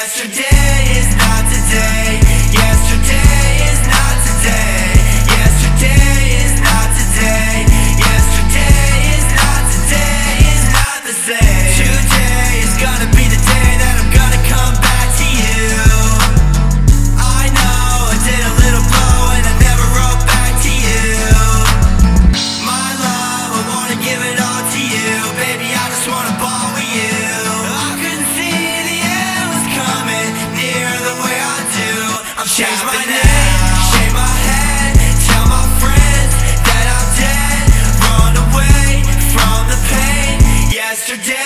Yesterday is not today. Yesterday is not today. Yesterday is not today. Yesterday is not today. Is not the same. Today is gonna be the day that I'm gonna come back to you. I know I did a little blow and I never wrote back to you. My love, I wanna give it all to you. Baby, I just wanna ball with you. I couldn't see the end was coming near the way I do. I'm change my name, shake my head, tell my friends that I'm dead. Run away from the pain. Yesterday